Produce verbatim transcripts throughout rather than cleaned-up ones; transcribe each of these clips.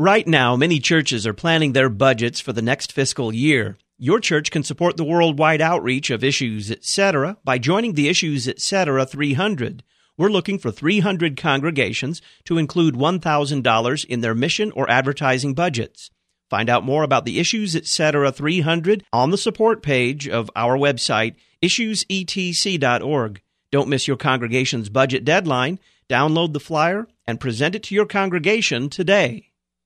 Right now, many churches are planning their budgets for the next fiscal year. Your church can support the worldwide outreach of Issues, et cetera by joining the Issues, et cetera three hundred. We're looking for three hundred congregations to include one thousand dollars in their mission or advertising budgets. Find out more about the Issues, et cetera three hundred on the support page of our website, issues e t c dot org. Don't miss your congregation's budget deadline. Download the flyer and present it to your congregation today.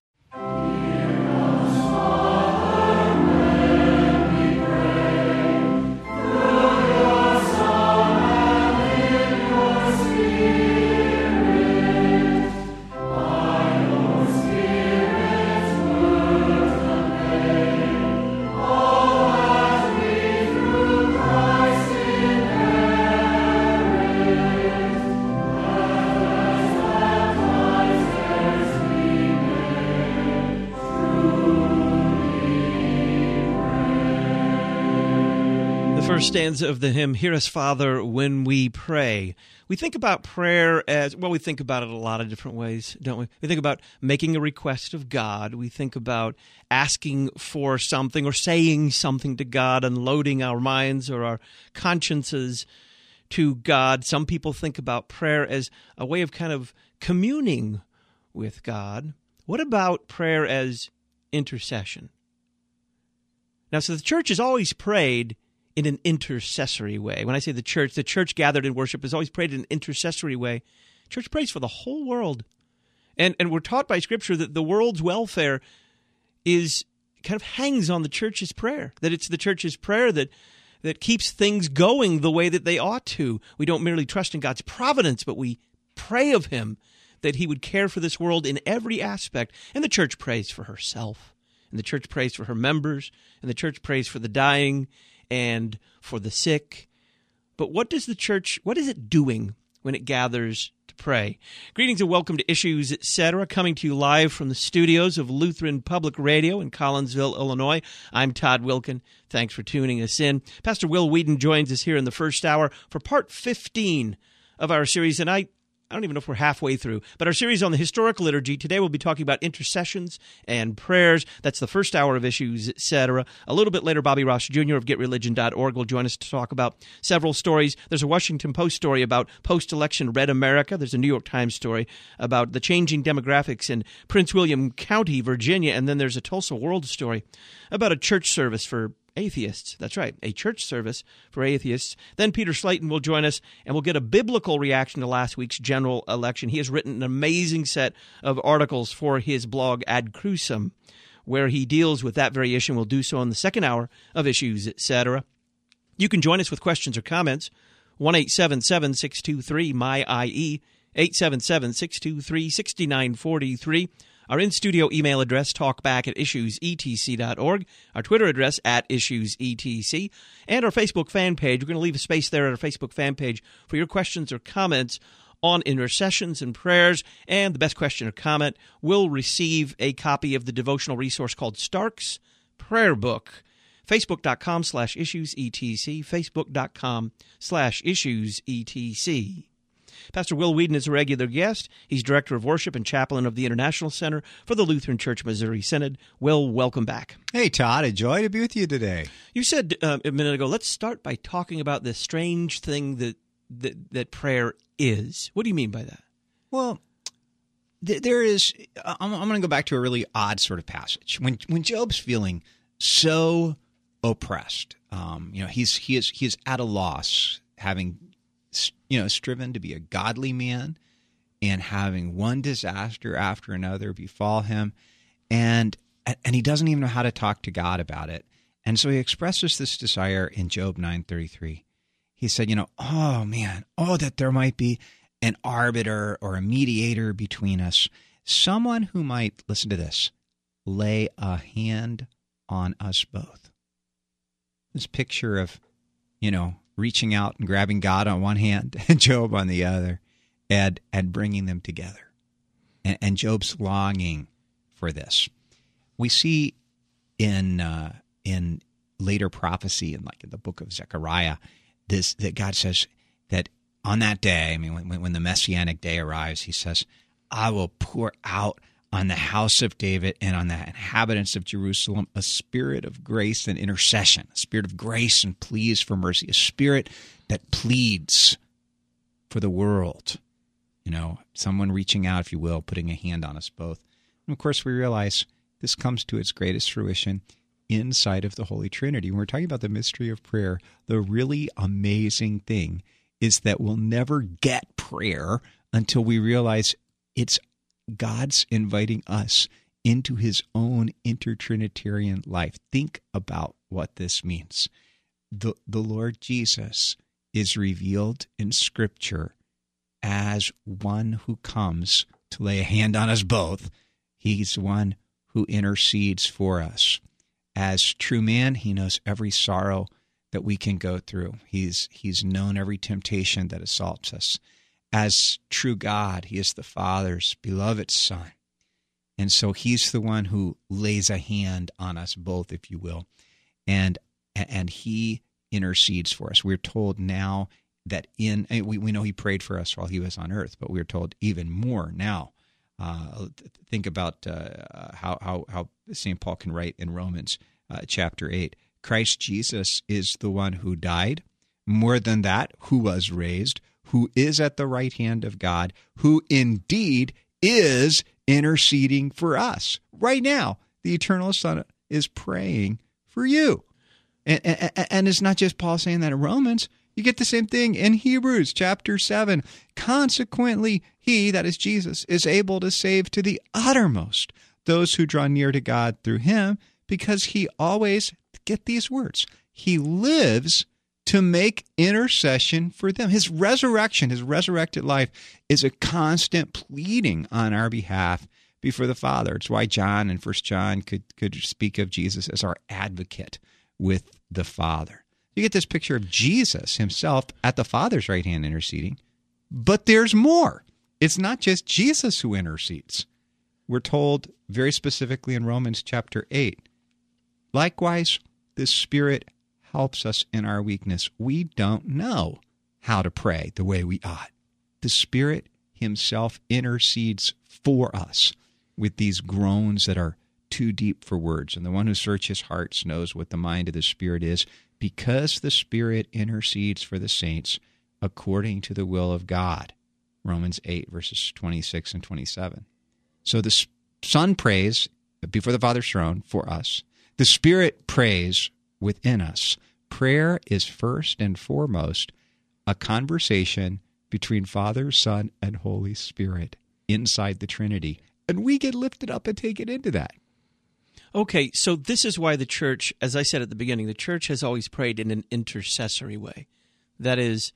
First stanza of the hymn, Hear Us, Father, When We Pray. We think about prayer as, well, we think about it a lot of different ways, don't we? We think about making a request of God. We think about asking for something or saying something to God, unloading our minds or our consciences to God. Some people think about prayer as a way of kind of communing with God. What about prayer as intercession? Now, so the church has always prayed in an intercessory way. When I say the church, the church gathered in worship has always prayed in an intercessory way. Church prays for the whole world. And and we're taught by Scripture that the world's welfare is kind of hangs on the church's prayer, that it's the church's prayer that that keeps things going the way that they ought to. We don't merely trust in God's providence, but we pray of Him that He would care for this world in every aspect. And the church prays for herself, and the church prays for her members, and the church prays for the dying, and for the sick. But what does the church, what is it doing when it gathers to pray? Greetings and welcome to Issues, et cetera, coming to you live from the studios of Lutheran Public Radio in Collinsville, Illinois. I'm Todd Wilkin. Thanks for tuning us in. Pastor Will Whedon joins us here in the first hour for part fifteen of our series, and I I don't even know if we're halfway through, but our series on the historical liturgy. Today we'll be talking about intercessions and prayers. That's the first hour of Issues, et cetera. A little bit later, Bobby Ross Junior of get religion dot org will join us to talk about several stories. There's a Washington Post story about post-election red America. There's a New York Times story about the changing demographics in Prince William County, Virginia. And then there's a Tulsa World story about a church service for atheists. That's right, a church service for atheists. Then Peter Slayton will join us, and we'll get a biblical reaction to last week's general election. He has written an amazing set of articles for his blog, Ad Crucem, where he deals with that very issue, and we'll do so in the second hour of Issues, et cetera. You can join us with questions or comments, one eight seven seven, six two three, M Y I E, eight seven seven, six two three, six nine four three. Our in-studio email address, talkback at issues e t c dot org. Our Twitter address, at issues e t c. And our Facebook fan page. We're going to leave a space there at our Facebook fan page for your questions or comments on intercessions and prayers. And the best question or comment will receive a copy of the devotional resource called Stark's Prayer Book. Facebook.com slash issues etc. Facebook.com slash issues etc. Pastor Will Whedon is a regular guest. He's Director of Worship and Chaplain of the International Center for the Lutheran Church Missouri Synod. Will, welcome back. Hey, Todd. A joy to be with you today. You said uh, a minute ago, let's start by talking about this strange thing that, that, that prayer is. What do you mean by that? Well, th- there is – I'm, I'm going to go back to a really odd sort of passage. When when Job's feeling so oppressed, um, you know, he's he is he is at a loss, having – you know, striven to be a godly man and having one disaster after another befall him. And and he doesn't even know how to talk to God about it. And so he expresses this desire in Job nine thirty-three. He said, you know, oh, man, oh, that there might be an arbiter or a mediator between us, someone who might, listen to this, lay a hand on us both. This picture of, you know, reaching out and grabbing God on one hand and Job on the other, and and bringing them together. And, and Job's longing for this. We see in uh, in later prophecy, in like in the book of Zechariah, this that God says that on that day, I mean, when, when the Messianic day arrives, He says, "I will pour out on the house of David and on the inhabitants of Jerusalem a spirit of grace and intercession, a spirit of grace and pleas for mercy, a spirit that pleads for the world. You know, someone reaching out, if you will, putting a hand on us both. And of course, we realize this comes to its greatest fruition inside of the Holy Trinity. When we're talking about the mystery of prayer, the really amazing thing is that we'll never get prayer until we realize it's God's inviting us into his own intertrinitarian life. Think about what this means. The, the Lord Jesus is revealed in Scripture as one who comes to lay a hand on us both. He's one who intercedes for us. As true man, he knows every sorrow that we can go through. He's, he's known every temptation that assaults us. As true God, he is the Father's beloved Son. And so he's the one who lays a hand on us both, if you will. And and he intercedes for us. We're told now that in, we, we know he prayed for us while he was on earth, but we're told even more now. Uh, think about uh, how, how, how Saint Paul can write in Romans uh, chapter eight. Christ Jesus is the one who died. More than that, who was raised, who is at the right hand of God, who indeed is interceding for us. Right now, the Eternal Son is praying for you. And, and, and it's not just Paul saying that in Romans. You get the same thing in Hebrews chapter seven. Consequently, he, that is Jesus, is able to save to the uttermost those who draw near to God through him, because he always, get these words, he lives to make intercession for them. His resurrection, his resurrected life, is a constant pleading on our behalf before the Father. It's why John in First John could, could speak of Jesus as our advocate with the Father. You get this picture of Jesus himself at the Father's right hand interceding, but there's more. It's not just Jesus who intercedes. We're told very specifically in Romans chapter eight, likewise, the Spirit helps us in our weakness. We don't know how to pray the way we ought. The Spirit himself intercedes for us with these groans that are too deep for words. And the one who searches hearts knows what the mind of the Spirit is, because the Spirit intercedes for the saints according to the will of God. Romans eight, verses twenty-six and twenty-seven. So the Son prays before the Father's throne for us. The Spirit prays within us. Prayer is first and foremost a conversation between Father, Son, and Holy Spirit inside the Trinity. And we get lifted up and taken into that. Okay, so this is why the church, as I said at the beginning, the church has always prayed in an intercessory way. That is,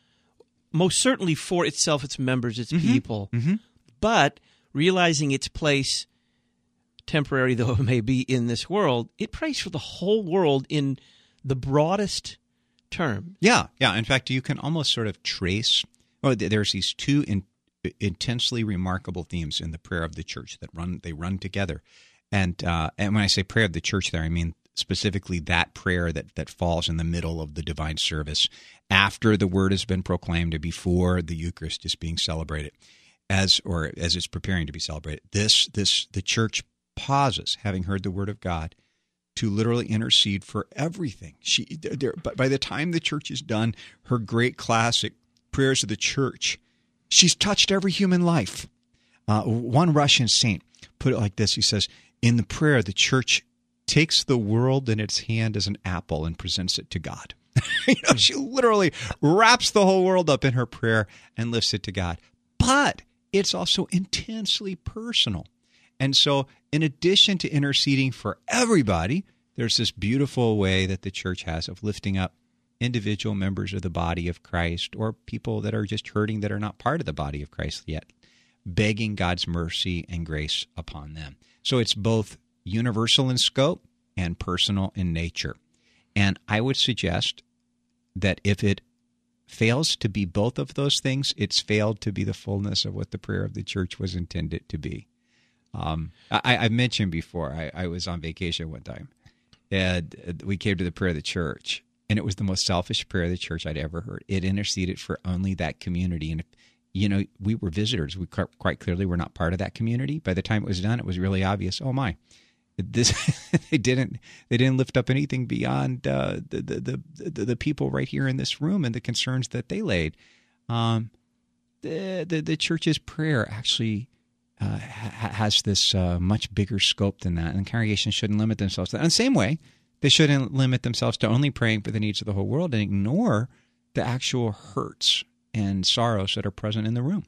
most certainly for itself, its members, its mm-hmm. people, mm-hmm. but realizing its place, temporary though it may be in this world, it prays for the whole world in the broadest term. Yeah, yeah. In fact, you can almost sort of trace, well, there's these two in, intensely remarkable themes in the prayer of the church that run, they run together. And uh, and when I say prayer of the church there, I mean specifically that prayer that, that falls in the middle of the divine service after the word has been proclaimed and before the Eucharist is being celebrated, as or as it's preparing to be celebrated. This this the church pauses, having heard the word of God, to literally intercede for everything. She, there, but by the time the church is done, her great classic prayers of the church, she's touched every human life. Uh, one Russian saint put it like this. He says, in the prayer, the church takes the world in its hand as an apple and presents it to God. you know, she literally wraps the whole world up in her prayer and lifts it to God. But it's also intensely personal. And so in addition to interceding for everybody, there's this beautiful way that the church has of lifting up individual members of the body of Christ, or people that are just hurting that are not part of the body of Christ yet, begging God's mercy and grace upon them. So it's both universal in scope and personal in nature. And I would suggest that if it fails to be both of those things, it's failed to be the fullness of what the prayer of the church was intended to be. Um, I, I mentioned before, I, I was on vacation one time, and we came to the prayer of the church, and it was the most selfish prayer of the church I'd ever heard. It interceded for only that community. And if, you know, we were visitors. We quite clearly were not part of that community. By the time it was done, it was really obvious. Oh my, this they didn't they didn't lift up anything beyond uh, the, the the the people right here in this room and the concerns that they laid. Um, the, the the church's prayer actually uh, ha- has this uh, much bigger scope than that, and congregations shouldn't limit themselves to that. In the same way, they shouldn't limit themselves to only praying for the needs of the whole world and ignore the actual hurts and sorrows that are present in the room.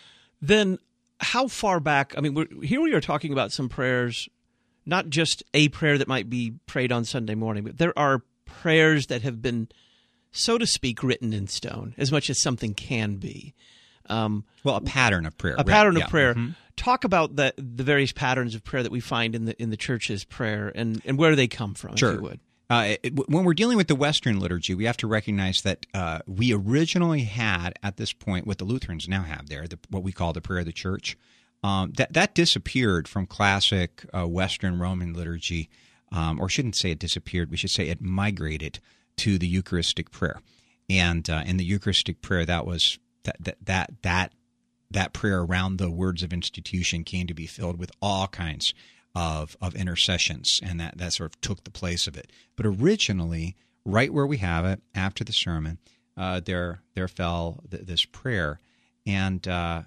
Then how far back, I mean, we're, here we are talking about some prayers, not just a prayer that might be prayed on Sunday morning, but there are prayers that have been, so to speak, written in stone, as much as something can be. Um, well, a pattern of prayer. A right? pattern of yeah. prayer. Mm-hmm. Talk about the the various patterns of prayer that we find in the in the church's prayer, and, and where do they come from, sure. if you would. Uh, it, when we're dealing with the Western liturgy, we have to recognize that uh, we originally had at this point what the Lutherans now have there, the, what we call the prayer of the church. Um, that that disappeared from classic uh, Western Roman liturgy, um, or shouldn't say it disappeared. We should say it migrated to the Eucharistic prayer, and uh, in the Eucharistic prayer, that was that that that that that prayer around the words of institution came to be filled with all kinds of of intercessions, and that, that sort of took the place of it. But originally, right where we have it, after the sermon, uh, there there fell th- this prayer. And uh,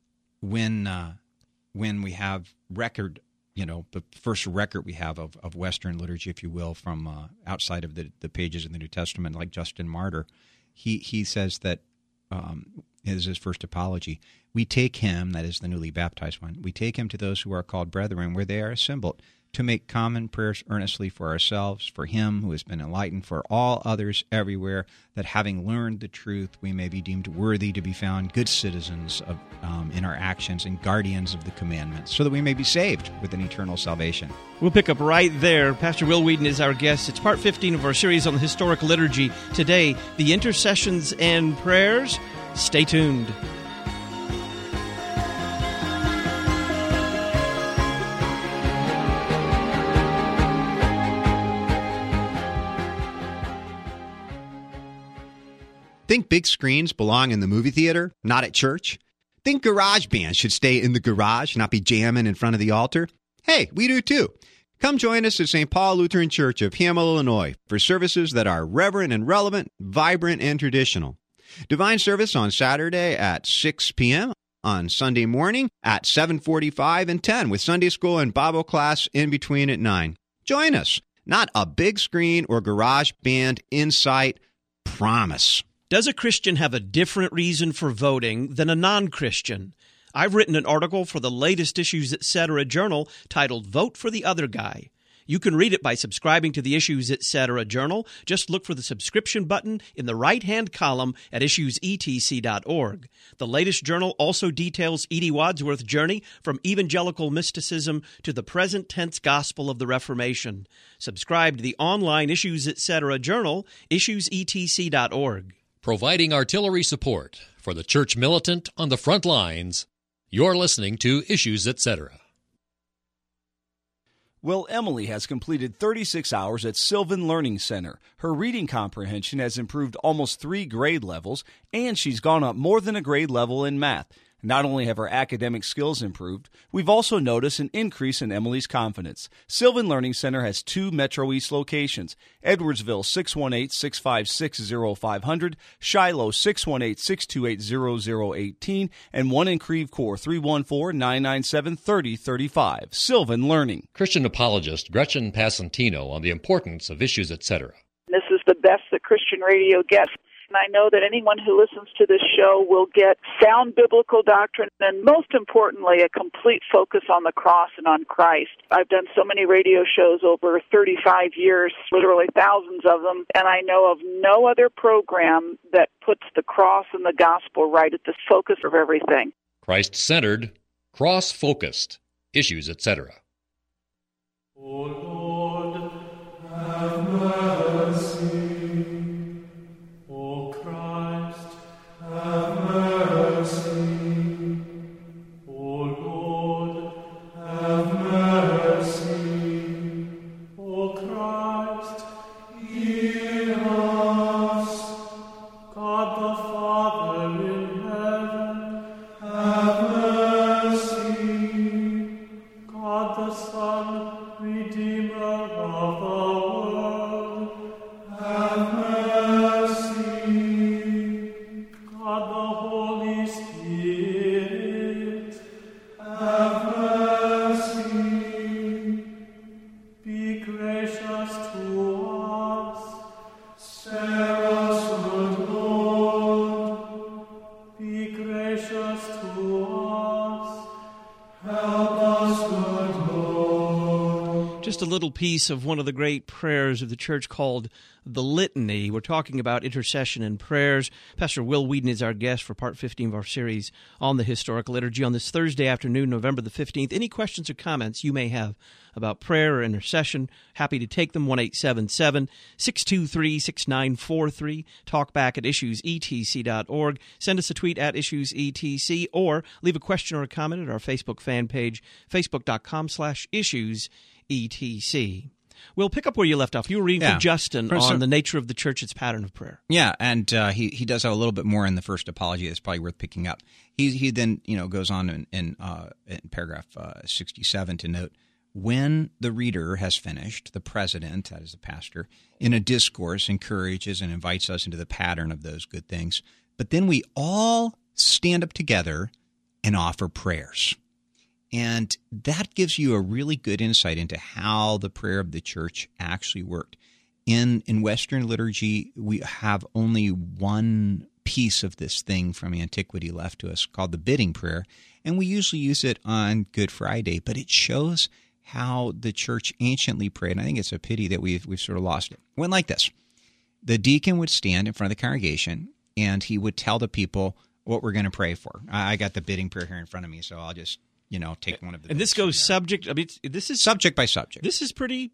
when uh, when we have record, you know, the first record we have of, of Western liturgy, if you will, from uh, outside of the, the pages in the New Testament, like Justin Martyr, he, he says that, um, is his first apology, we take him, that is the newly baptized one, we take him to those who are called brethren where they are assembled, to make common prayers earnestly for ourselves, for him who has been enlightened, for all others everywhere, that having learned the truth, we may be deemed worthy to be found good citizens of um, in our actions and guardians of the commandments, so that we may be saved with an eternal salvation. We'll pick up right there. Pastor Will Wheaton is our guest. It's part fifteen of our series on the historic liturgy. Today, the intercessions and prayers. Stay tuned. Think big screens belong in the movie theater, not at church? Think garage bands should stay in the garage, not be jamming in front of the altar? Hey, we do too. Come join us at Saint Paul Lutheran Church of Hamel, Illinois, for services that are reverent and relevant, vibrant and traditional. Divine service on Saturday at six p.m., on Sunday morning at seven forty-five and ten, with Sunday school and Bible class in between at nine. Join us. Not a big screen or garage band in sight. Promise. Does a Christian have a different reason for voting than a non-Christian? I've written an article for the latest Issues Etc. journal titled Vote for the Other Guy. You can read it by subscribing to the Issues Etc. journal. Just look for the subscription button in the right-hand column at issues e t c dot org. The latest journal also details Edie Wadsworth's journey from evangelical mysticism to the present-tense gospel of the Reformation. Subscribe to the online Issues Etc. journal, issues e t c dot org. Providing artillery support for the church militant on the front lines, you're listening to Issues Etc. Well, Emily has completed thirty-six hours at Sylvan Learning Center. Her reading comprehension has improved almost three grade levels, and she's gone up more than a grade level in math. Not only have her academic skills improved, we've also noticed an increase in Emily's confidence. Sylvan Learning Center has two Metro East locations, Edwardsville six one eight, six five six, zero five zero zero, Shiloh six one eight, six two eight, zero zero one eight, and one in Creve Coeur, three one four, nine nine seven, three zero three five. Sylvan Learning. Christian apologist Gretchen Passantino on the importance of Issues Etc. This is the best that Christian radio gets. And I know that anyone who listens to this show will get sound biblical doctrine and, most importantly, a complete focus on the cross and on Christ. I've done so many radio shows over thirty-five years, literally thousands of them, and I know of no other program that puts the cross and the gospel right at the focus of everything. Christ-centered, cross-focused, Issues Etc. O Lord, have mercy. Have mercy, O Lord, have mercy, O Christ, hear us. God the Father in heaven, Redeemer of the world, have mercy. God the Holy Spirit, have mercy. Be gracious to us. Spare us, good Lord. Be gracious to us. Help us, good Lord. Just a little piece of one of the great prayers of the church called the Litany. We're talking about intercession and prayers. Pastor Will Whedon is our guest for part fifteen of our series on the historical liturgy on this Thursday afternoon, November the fifteenth. Any questions or comments you may have about prayer or intercession, happy to take them. one eight seven seven, six two three, six nine four three. Talk back at issues e t c dot org. Send us a tweet at issues e t c, or leave a question or a comment at our Facebook fan page, facebook.com slash issues etc. We'll pick up where you left off. You were reading Yeah. from Justin Professor- on the nature of the church's pattern of prayer. Yeah, and uh, he he does have a little bit more in the first apology that's probably worth picking up. He he then you know goes on in in, uh, in paragraph uh, sixty-seven to note, when the reader has finished, the president, that is the pastor, in a discourse encourages and invites us into the pattern of those good things. But then we all stand up together and offer prayers. And that gives you a really good insight into how the prayer of the church actually worked. In in Western liturgy, we have only one piece of this thing from antiquity left to us called the bidding prayer, and we usually use it on Good Friday, but it shows how the church anciently prayed, and I think it's a pity that we've, we've sort of lost it. It went like this. The deacon would stand in front of the congregation, and he would tell the people what we're going to pray for. I I got the bidding prayer here in front of me, so I'll just, you know, take one of the... And this from goes there. subject, I mean, it's- this is Subject by subject. this is pretty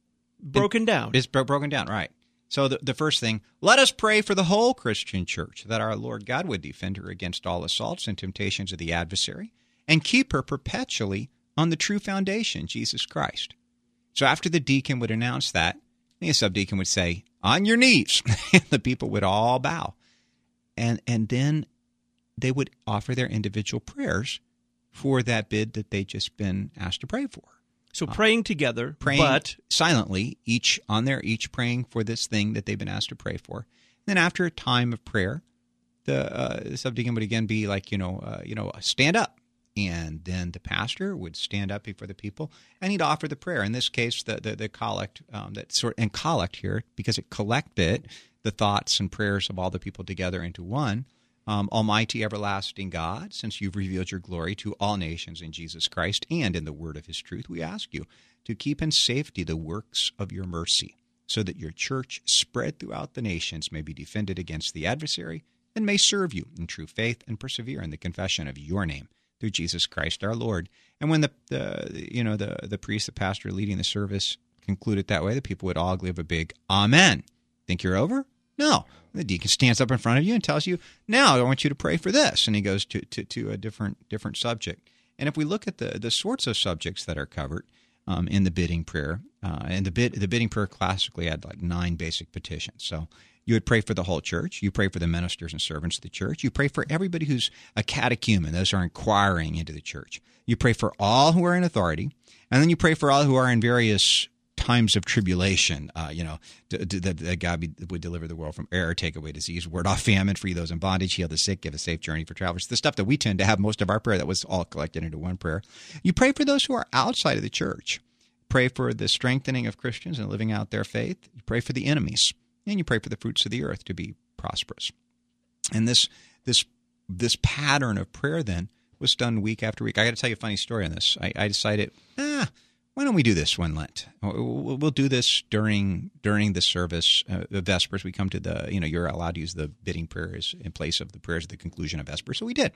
broken down. It's bro- broken down, right. So the, the first thing, let us pray for the whole Christian church, that our Lord God would defend her against all assaults and temptations of the adversary, and keep her perpetually on the true foundation, Jesus Christ. So after the deacon would announce that, the subdeacon would say, on your knees. And the people would all bow. And, and then they would offer their individual prayers for that bid that they'd just been asked to pray for. So praying together, Praying but silently, each on their each praying for this thing that they've been asked to pray for. Then after a time of prayer, the, uh, the subdeacon would again be like, you know, uh, you know, stand up. And then the pastor would stand up before the people, and he'd offer the prayer. In this case, the the, the collect, um, that sort and collect here, because it collected the thoughts and prayers of all the people together into one. Um, Almighty everlasting God, since you've revealed your glory to all nations in Jesus Christ and in the word of his truth, we ask you to keep in safety the works of your mercy, so that your church, spread throughout the nations, may be defended against the adversary and may serve you in true faith and persevere in the confession of your name through Jesus Christ our Lord. And when the, the you know the the priest, the pastor leading the service concluded that way, the people would all give a big amen. Think you're over? No. The deacon stands up in front of you and tells you, now I want you to pray for this. And he goes to, to, to a different different subject. And if we look at the, the sorts of subjects that are covered um, in the bidding prayer, uh, and the bid the bidding prayer classically had like nine basic petitions. So you would pray for the whole church. You pray for the ministers and servants of the church. You pray for everybody who's a catechumen, those who are inquiring into the church. You pray for all who are in authority. And then you pray for all who are in various times of tribulation, uh, you know, that, that God be, would deliver the world from error, take away disease, ward off famine, free those in bondage, heal the sick, give a safe journey for travelers. The stuff that we tend to have most of our prayer, that was all collected into one prayer. You pray for those who are outside of the church. Pray for the strengthening of Christians and living out their faith. You pray for the enemies. And you pray for the fruits of the earth to be prosperous. And this this this pattern of prayer then was done week after week. I got to tell you a funny story on this. I, I decided, ah, why don't we do this one Lent? We'll, we'll do this during during the service, uh, the Vespers. We come to the, you know, you're allowed to use the bidding prayers in place of the prayers at the conclusion of Vespers. So we did.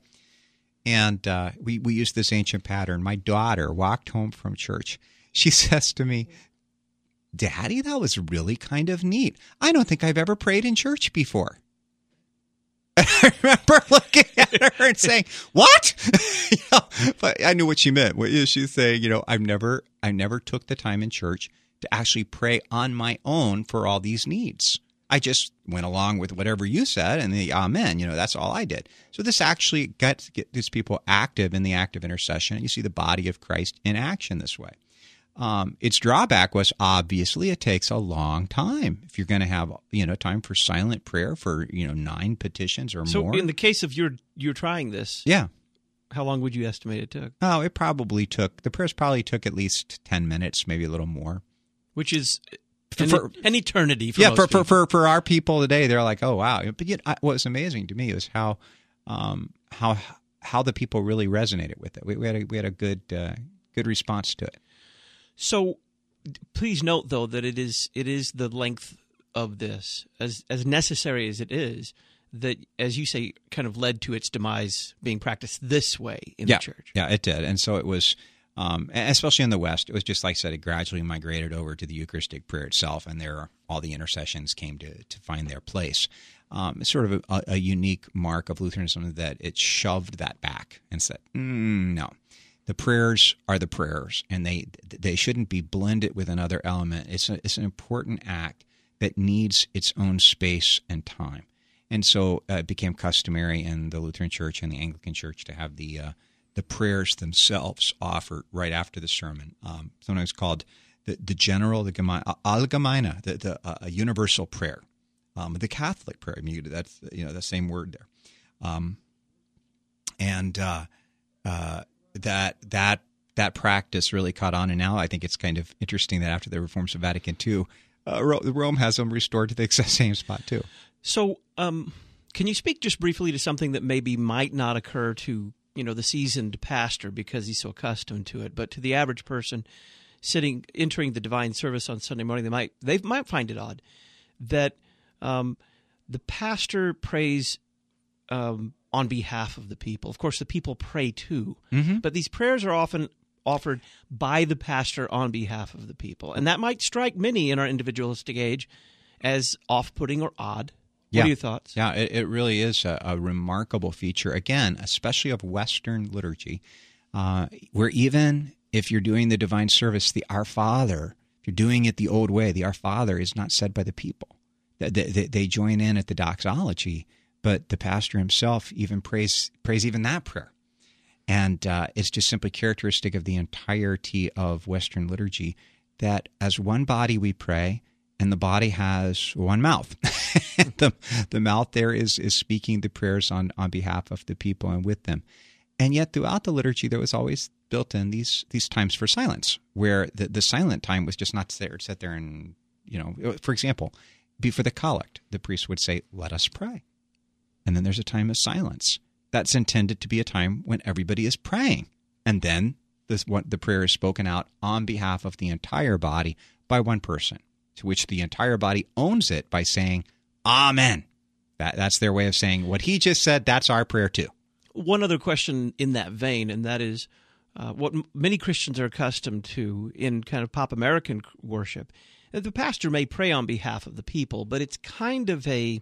And uh, we, we used this ancient pattern. My daughter walked home from church. She says to me, Daddy, that was really kind of neat. I don't think I've ever prayed in church before. I remember looking at her and saying, "What?" you know, but I knew what she meant. What is she saying? You know, I've never, I never took the time in church to actually pray on my own for all these needs. I just went along with whatever you said and the amen. You know, that's all I did. So this actually got get these people active in the act of intercession. And you see the body of Christ in action this way. Um, its drawback was obviously it takes a long time. If you're going to have, you know, time for silent prayer for, you know, nine petitions or so more. So in the case of you're, you're trying this, yeah. how long would you estimate it took? Oh, it probably took, the prayers probably took at least ten minutes, maybe a little more. Which is for, an, for, an eternity for yeah, most for, people. for, for, for our people today, they're like, oh, wow. But yet, what was amazing to me was how, um, how, how the people really resonated with it. We, we had a, we had a good, uh, good response to it. So, please note, though, that it is it is the length of this, as as necessary as it is, that, as you say, kind of led to its demise being practiced this way in yeah, the church. Yeah, it did. And so it was, um, especially in the West, it was just like I said, it gradually migrated over to the Eucharistic prayer itself, and there all the intercessions came to, to find their place. Um, it's sort of a, a unique mark of Lutheranism that it shoved that back and said, mm, no. The prayers are the prayers, and they they shouldn't be blended with another element. It's a, it's an important act that needs its own space and time. And so uh, it became customary in the Lutheran Church and the Anglican Church to have the uh, the prayers themselves offered right after the sermon, um, sometimes called the, the general, the geme- allgemeine, the, the uh, a universal prayer, um, the Catholic prayer. I mean, that's, you know, the same word there. Um, and uh, uh that that that practice really caught on, and now I think it's kind of interesting that after the reforms of Vatican Two, uh, Rome has them restored to the exact same spot too. So, um, can you speak just briefly to something that maybe might not occur to, you know, the seasoned pastor because he's so accustomed to it, but to the average person sitting entering the divine service on Sunday morning, they might they might find it odd that um, the pastor prays Um, on behalf of the people. Of course, the people pray too, mm-hmm. but these prayers are often offered by the pastor on behalf of the people. And that might strike many in our individualistic age as off-putting or odd. What yeah. are your thoughts? Yeah, it, it really is a, a remarkable feature, again, especially of Western liturgy, uh, where even if you're doing the divine service, the Our Father, if you're doing it the old way, the Our Father is not said by the people. They, they, they join in at the doxology, but the pastor himself even prays prays even that prayer. And uh, it's just simply characteristic of the entirety of Western liturgy that as one body we pray, and the body has one mouth. the, the mouth there is is speaking the prayers on, on behalf of the people and with them. And yet throughout the liturgy, there was always built in these these times for silence, where the, the silent time was just not there, sit there and, you know, for example, before the collect, the priest would say, let us pray. And then there's a time of silence. That's intended to be a time when everybody is praying. And then this, what, the prayer is spoken out on behalf of the entire body by one person, to which the entire body owns it by saying, Amen. That, that's their way of saying what he just said, that's our prayer too. One other question in that vein, and that is uh, what m- many Christians are accustomed to in kind of pop American worship. The pastor may pray on behalf of the people, but it's kind of a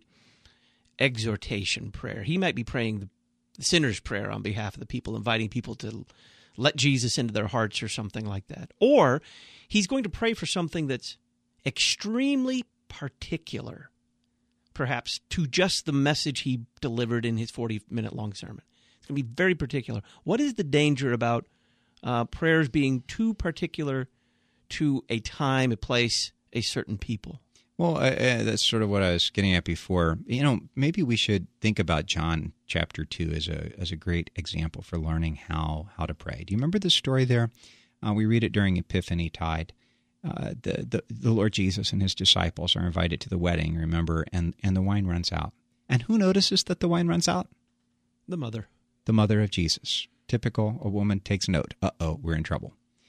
exhortation prayer. He might be praying the sinner's prayer on behalf of the people, inviting people to let Jesus into their hearts or something like that. Or he's going to pray for something that's extremely particular, perhaps to just the message he delivered in his forty-minute long sermon. It's going to be very particular. What is the danger about uh, prayers being too particular to a time, a place, a certain people? Well, uh, uh, that's sort of what I was getting at before. You know, maybe we should think about John chapter two as a as a great example for learning how how to pray. Do you remember the story there? Uh, we read it during Epiphany Tide. Uh, the, the the Lord Jesus and his disciples are invited to the wedding, remember, and, and the wine runs out. And who notices that the wine runs out? The mother. The mother of Jesus. Typical, a woman takes note. Uh-oh, we're in trouble.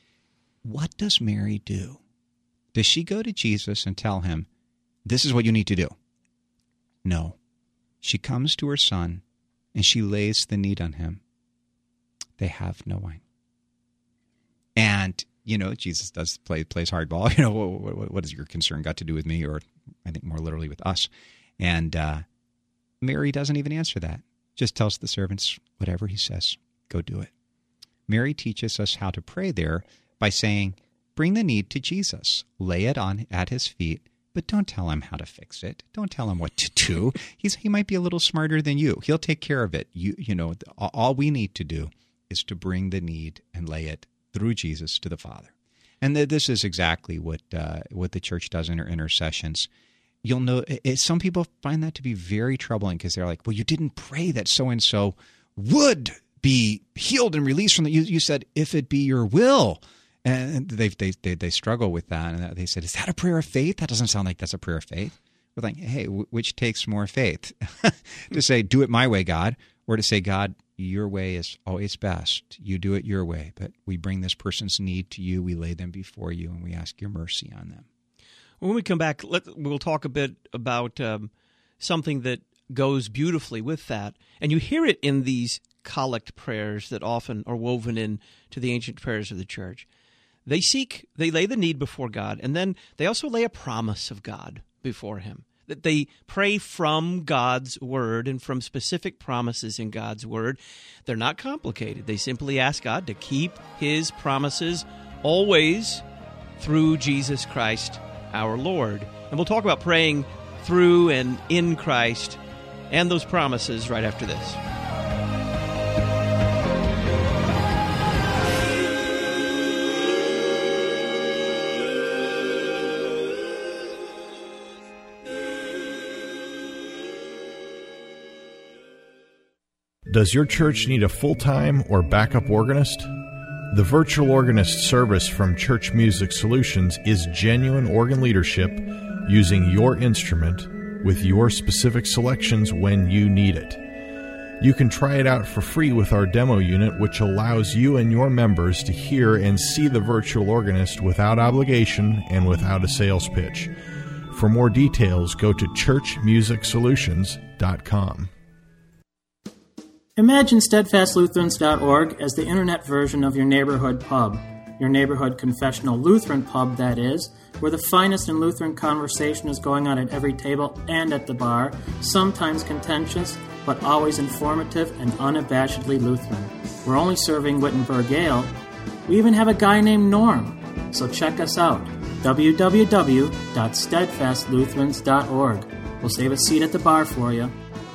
What does Mary do? Does she go to Jesus and tell him, this is what you need to do? No. She comes to her son, and she lays the need on him. They have no wine. And, you know, Jesus does play plays hardball. You know, what, what, what has your concern got to do with me? Or I think more literally with us. And uh, Mary doesn't even answer that. Just tells the servants, whatever he says, go do it. Mary teaches us how to pray there by saying, bring the need to Jesus. Lay it on at his feet. But don't tell him how to fix it. Don't tell him what to do. He's he might be a little smarter than you. He'll take care of it. You you know, all we need to do is to bring the need and lay it through Jesus to the Father. And th- this is exactly what uh, what the church does in her intercessions. You'll know it, some people find that to be very troubling because they're like, well, you didn't pray that so-and-so would be healed and released from the, you, you said, if it be your will. And they, they, they, they struggle with that. And they said, is that a prayer of faith? That doesn't sound like that's a prayer of faith. We're like, hey, w- which takes more faith? To say, do it my way, God, or to say, God, your way is always best. You do it your way. But we bring this person's need to you. We lay them before you, and we ask your mercy on them. When we come back, let, we'll talk a bit about um, something that goes beautifully with that. And you hear it in these collect prayers that often are woven into the ancient prayers of the church. They seek, they lay the need before God, and then they also lay a promise of God before him. That they pray from God's word and from specific promises in God's word. They're not complicated. They simply ask God to keep his promises always through Jesus Christ our Lord. And we'll talk about praying through and in Christ and those promises right after this. Does your church need a full-time or backup organist? The Virtual Organist service from Church Music Solutions is genuine organ leadership using your instrument with your specific selections when you need it. You can try it out for free with our demo unit, which allows you and your members to hear and see the virtual organist without obligation and without a sales pitch. For more details, go to church music solutions dot com. Imagine steadfast lutherans dot org as the internet version of your neighborhood pub. Your neighborhood confessional Lutheran pub, that is, where the finest in Lutheran conversation is going on at every table and at the bar, sometimes contentious, but always informative and unabashedly Lutheran. We're only serving Wittenberg Ale. We even have a guy named Norm. So check us out, w w w dot steadfast lutherans dot org. We'll save a seat at the bar for you.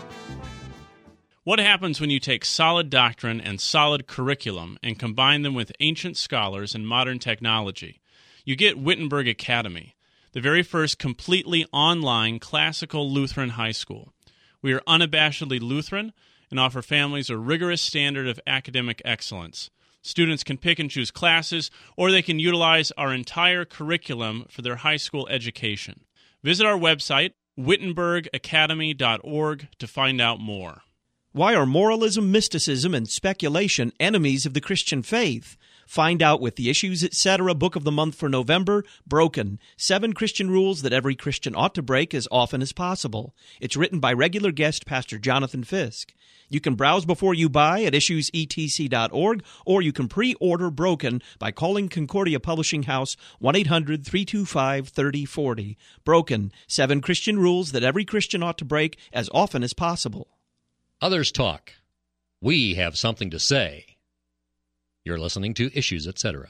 What happens when you take solid doctrine and solid curriculum and combine them with ancient scholars and modern technology? You get Wittenberg Academy, the very first completely online classical Lutheran high school. We are unabashedly Lutheran and offer families a rigorous standard of academic excellence. Students can pick and choose classes, or they can utilize our entire curriculum for their high school education. Visit our website, wittenberg academy dot org, to find out more. Why are moralism, mysticism, and speculation enemies of the Christian faith? Find out with the Issues, et cetera book of the month for November, Broken, Seven Christian Rules That Every Christian Ought to Break as Often as Possible. It's written by regular guest Pastor Jonathan Fisk. You can browse before you buy at issues e t c dot org, or you can pre-order Broken by calling Concordia Publishing House one eight hundred three two five three zero four zero. Broken, Seven Christian Rules That Every Christian Ought to Break as Often as Possible. Others talk. We have something to say. You're listening to Issues, et cetera.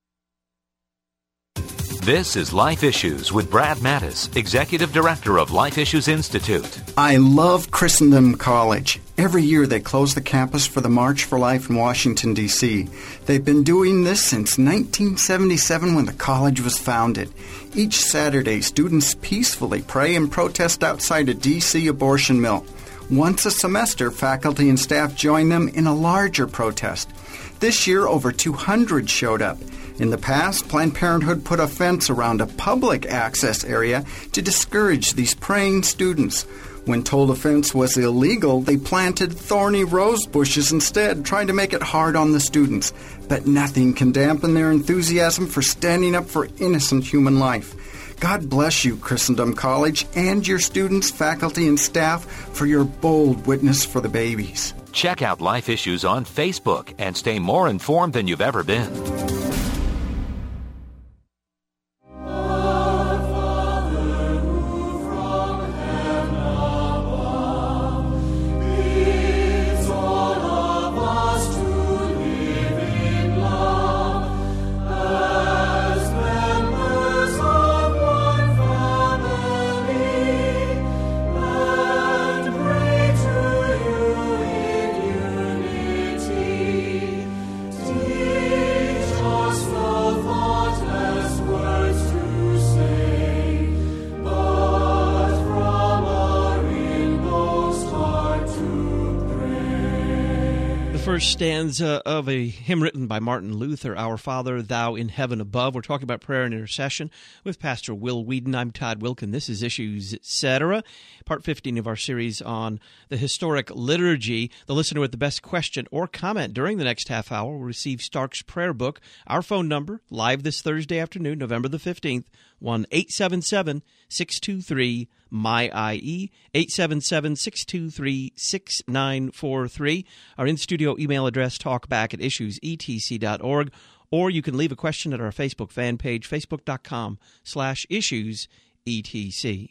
This is Life Issues with Brad Mattis, Executive Director of Life Issues Institute. I love Christendom College. Every year they close the campus for the March for Life in Washington, D C They've been doing this since nineteen seventy-seven when the college was founded. Each Saturday, students peacefully pray and protest outside a D C abortion mill. Once a semester, faculty and staff join them in a larger protest. This year, over two hundred showed up. In the past, Planned Parenthood put a fence around a public access area to discourage these praying students. When told a fence was illegal, they planted thorny rose bushes instead, trying to make it hard on the students. But nothing can dampen their enthusiasm for standing up for innocent human life. God bless you, Christendom College, and your students, faculty, and staff for your bold witness for the babies. Check out Life Issues on Facebook and stay more informed than you've ever been. Teach first stanza of a hymn written by Martin Luther, Our Father, Thou in Heaven Above. We're talking about prayer and intercession with Pastor Will Whedon. I'm Todd Wilkin. This is Issues, et cetera. Part fifteen of our series on the historic liturgy. The listener with the best question or comment during the next half hour will receive Stark's prayer book. Our phone number, live this Thursday afternoon, November the fifteenth, one eight seven seven, six two three, M Y I E, eight seven seven, six two three, six nine four three. Our in-studio email address, talkback at issues e t c dot org, or you can leave a question at our Facebook fan page, facebook.com slash issues etc.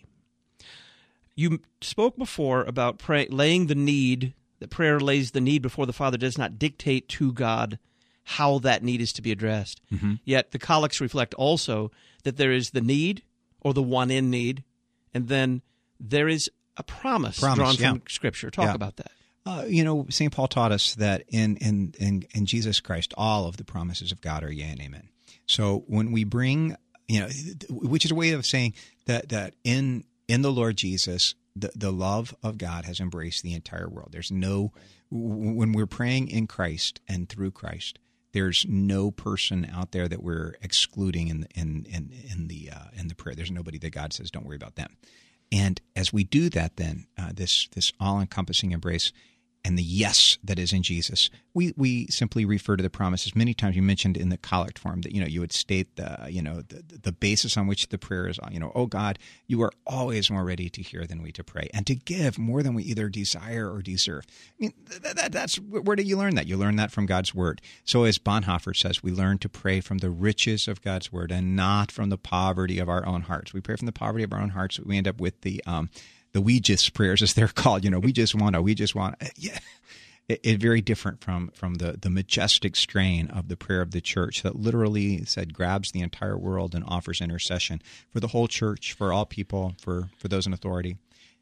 You spoke before about pray, laying the need, that prayer lays the need before the Father, does not dictate to God how that need is to be addressed. Mm-hmm. Yet the collects reflect also that there is the need, or the one in need, and then there is a promise, promise drawn yeah. from Scripture. Talk yeah. about that. Uh, you know, Saint Paul taught us that in, in, in, in Jesus Christ, all of the promises of God are yea and amen. So when we bring, you know, which is a way of saying that that in in the Lord Jesus, the, the love of God has embraced the entire world. There's no, when we're praying in Christ and through Christ, there's no person out there that we're excluding in in in, in the uh, in the prayer. There's nobody that God says, don't worry about them. And as we do that, then uh, this this all-encompassing embrace and the yes that is in Jesus, we we simply refer to the promises. Many times you mentioned in the collect form that, you know, you would state the, you know, the, the basis on which the prayer is, you know, oh God, you are always more ready to hear than we to pray, and to give more than we either desire or deserve. I mean, that, that, that's where do you learn that? You learn that from God's Word. So as Bonhoeffer says, we learn to pray from the riches of God's Word and not from the poverty of our own hearts. We pray from the poverty of our own hearts. We end up with the um, the we just prayers, as they're called. You know, we just want to, we just want to. Yeah. It, it very different from from the, the majestic strain of the prayer of the church that literally said grabs the entire world and offers intercession for the whole church, for all people, for, for those in authority.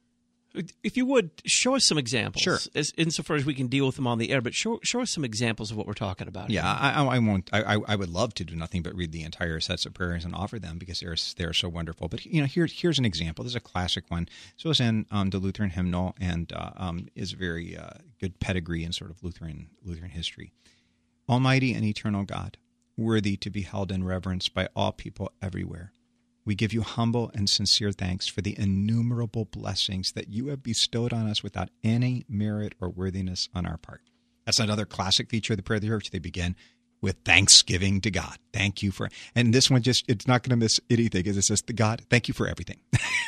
If you would, show us some examples. Sure. As, insofar as we can deal with them on the air, but show show us some examples of what we're talking about. Yeah, I, I won't. I, I would love to do nothing but read the entire sets of prayers and offer them because they're they're so wonderful. But you know, here here's an example. This is a classic one. So it's in um, the Lutheran hymnal and uh, um, is very uh, good pedigree in sort of Lutheran Lutheran history. Almighty and eternal God, worthy to be held in reverence by all people everywhere, we give you humble and sincere thanks for the innumerable blessings that you have bestowed on us without any merit or worthiness on our part. That's another classic feature of the prayer of the church. They begin with thanksgiving to God. Thank you for, and this one just, it's not going to miss anything because it says to God, thank you for everything.